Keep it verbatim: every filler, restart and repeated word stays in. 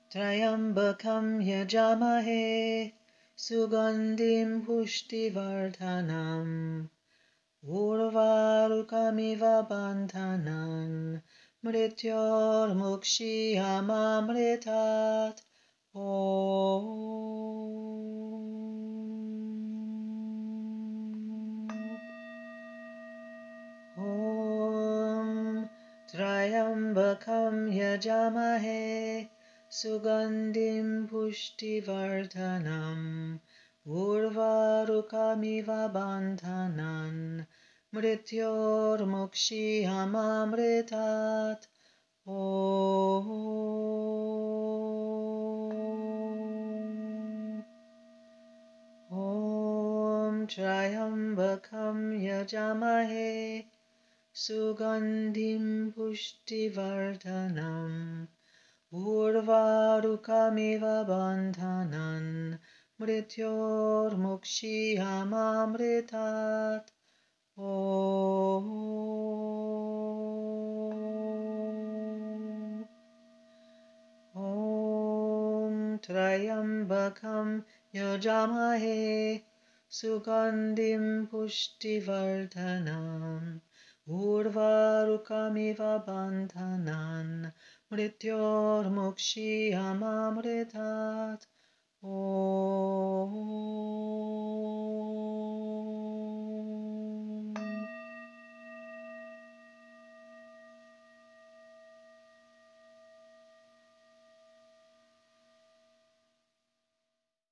त्र्यम्बकं यजामहे सुगन्धिं पुष्टिवर्धनम् उर्वारुकमिव बन्धनान् मृत्योर्मुक्षीयमामृतात् ॐ त्र्यम्बकं यजामहे सुगन्धिं पुष्टिवर्धनम् उर्वारुकमिव बन्धनान् मृत्योर्मुक्षीयमामृतात् ॐ ॐ त्र्यम्बकं यजामहे सुगन्धिं पुष्टिवर्धनम् उर्वारुकमिव बन्धनान् मृत्योर्मुक्षीयमामृतात् ॐ ॐ त्र्यम्बकं यजामहे सुगन्धिं पुष्टिवर्धनम् उर्वारुकमिव बन्धनान् मृत्योर्मुक्षीयमामृतात् ॐ